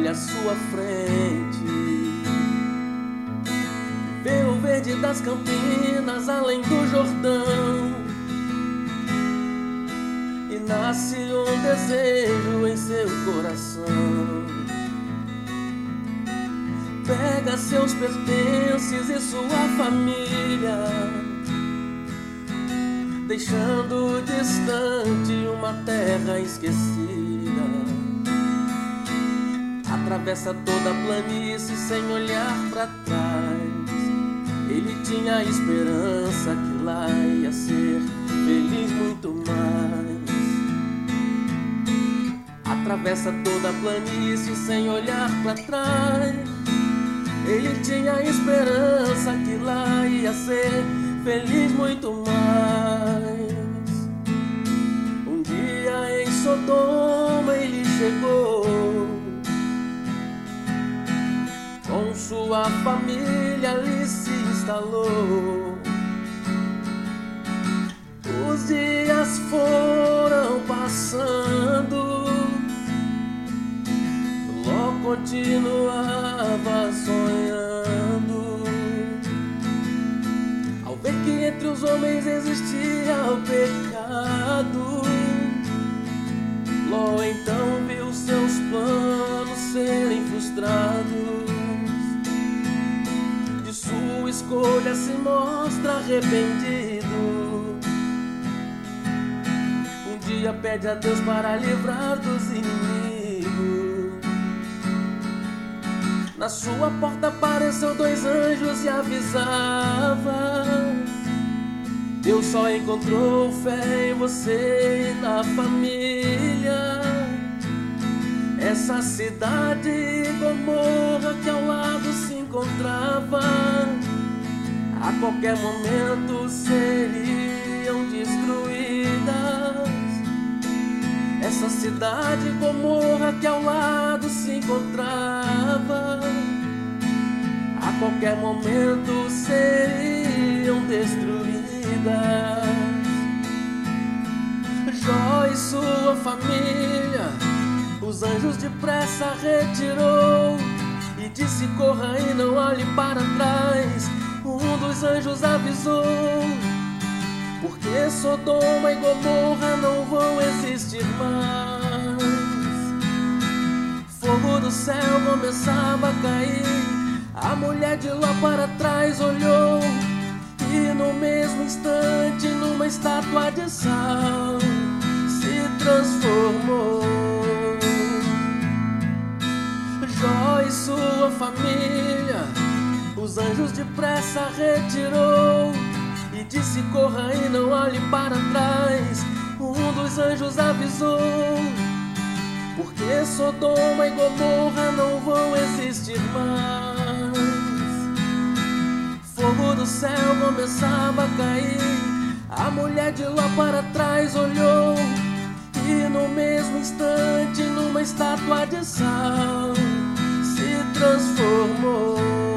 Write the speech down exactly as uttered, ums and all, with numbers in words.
olha à sua frente, vê o verde das campinas além do Jordão, e nasce um desejo em seu coração. Pega seus pertences e sua família, deixando distante uma terra esquecida. Atravessa toda a planície sem olhar pra trás. Ele tinha esperança que lá ia ser feliz muito mais. Atravessa toda a planície sem olhar pra trás. Ele tinha esperança que lá ia ser feliz muito mais. Um dia em Sodoma ele chegou, com sua família ali se instalou. Os dias foram passando, Ló continuava sonhando, ao ver que entre os homens existia o pecado. Ló então viu seus planos serem frustrados, de sua escolha se mostra arrependido. Um dia pede a Deus para livrar dos inimigos. Na sua porta apareceu dois anjos e avisava: Deus só encontrou fé em você e na família. Essa cidade Gomorra que ao lado se encontrava, a qualquer momento seriam destruídas. Essa cidade Gomorra que ao lado se encontrava, a qualquer momento seriam destruídas. Jó e sua família os anjos depressa retirou e disse: corra e não olhe para trás. Um dos anjos avisou: porque Sodoma e Gomorra não vão existir mais. Fogo do céu começava a cair, a mulher de Ló para trás olhou, e no mesmo instante numa estátua de sal se transformou. Jó e sua família os anjos depressa retirou e disse: corra e não olhe para trás. Um dos anjos avisou: porque Sodoma e Gomorra não vão existir mais. Fogo do céu começava a cair, a mulher de Ló para trás olhou, e no mesmo instante numa estátua de sal se transformou.